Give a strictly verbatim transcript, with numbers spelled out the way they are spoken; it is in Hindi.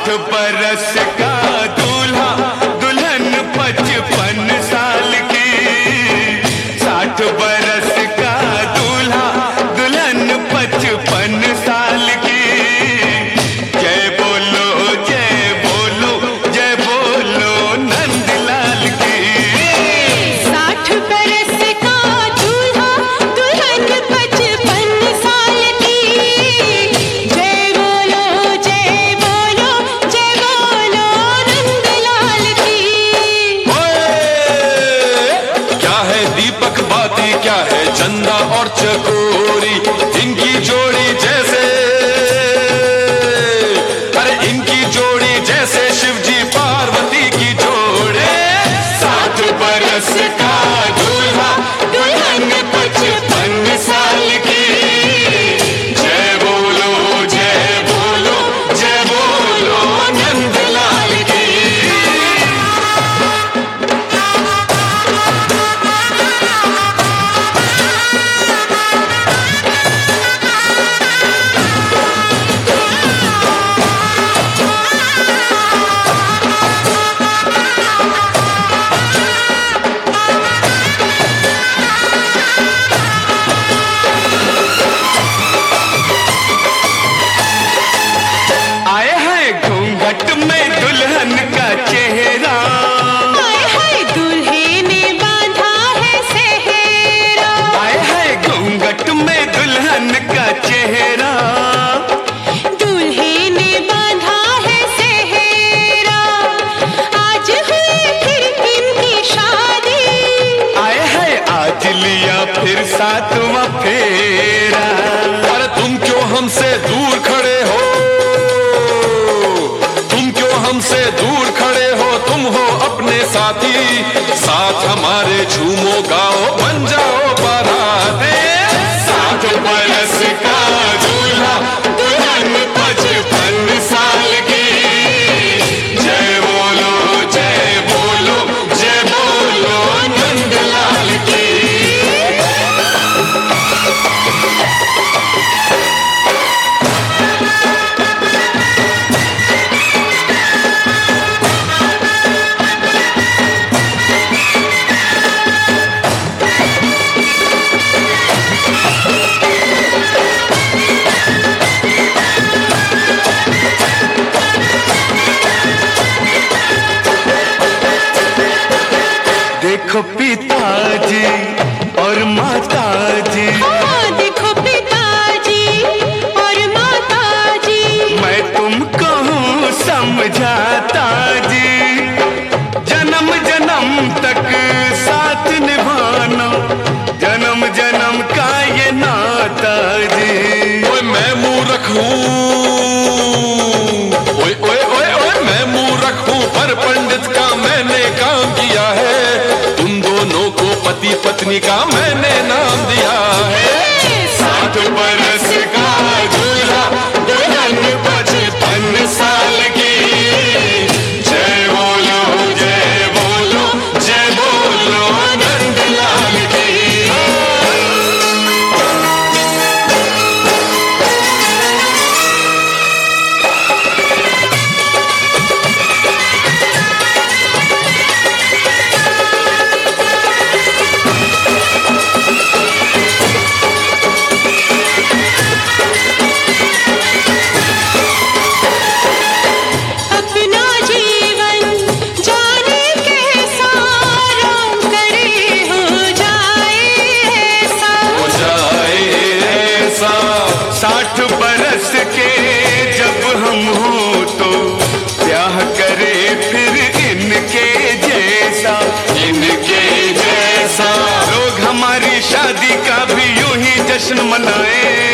बरस का दूल्हा दुल्हन पचपन साल की। साठ बरस का दूल्हा दुल्हन पचपन साल की। जय बोलो जय बोलो जय बोलो नंदलाल की। साठ बरस का दूल्हा दुल्हन पचपन साल की। जय बोलो जय बोलो जय बोलो नंदलाल की। क्या है दीपक बाती, क्या है चंदा और चकोरी, इनकी जोड़ी जैसे, अरे इनकी जोड़ी जैसे शिवजी पार्वती की जोड़े। साठ बरस का दूल्हा दुल्हन पचपन साल की। जय बोलो जय बोलो जय बोलो नंदलाल की। आए हैं घूंघट में दुल्हन का चेहरा। आए हाय दूल्हे ने बांधा है सेहरा। आए हैं घूंघट में दुल्हन का चेहरा। दूल्हे ने बांधा है सेहरा। आज हुई फिर इनकी शादी। आए हैं आज लिया फिर सातवां फेरा। अरे तुम क्यों हमसे दूर खड़े हो, तुम क्यों हमसे दूर खड़े हो, तुम हो अपने साथी, साथ हमारे झूमो गाओ बन जाओ बाराती। साठ बरस का दूल्हा दुल्हन पचपन साल की। जय बोलो जय बोलो जय बोलो नंदलाल की। देखो पिताजी और माताजी। हाँ देखो पिताजी और माताजी। मैं तुमको हूँ समझाता जी। जन्म जन्म तक साथ निभाना, जन्म जन्म का ये नाता जी। ओए मैं मूर्ख हूँ, ओए ओए ओए ओए मैं मूर्ख हूँ, पर पंडित का मैंने काम किया है। तुम दोनों को पति पत्नी का मैंने नाम दिया है। साठ बरस का दूल्हा दुल्हन पचपन साल की। जय बोलो जय बोलो जय बोलो नंदलाल की। अपना जीवन जाने कैसा, राम करे हो जाए ऐसा। हो जाए ऐसा। साठ बरस के जब हम हो तो ब्याह करे फिर इनके जैसा, इनके जैसा। लोग हमारी शादी का भी यूं ही जश्न मनाए।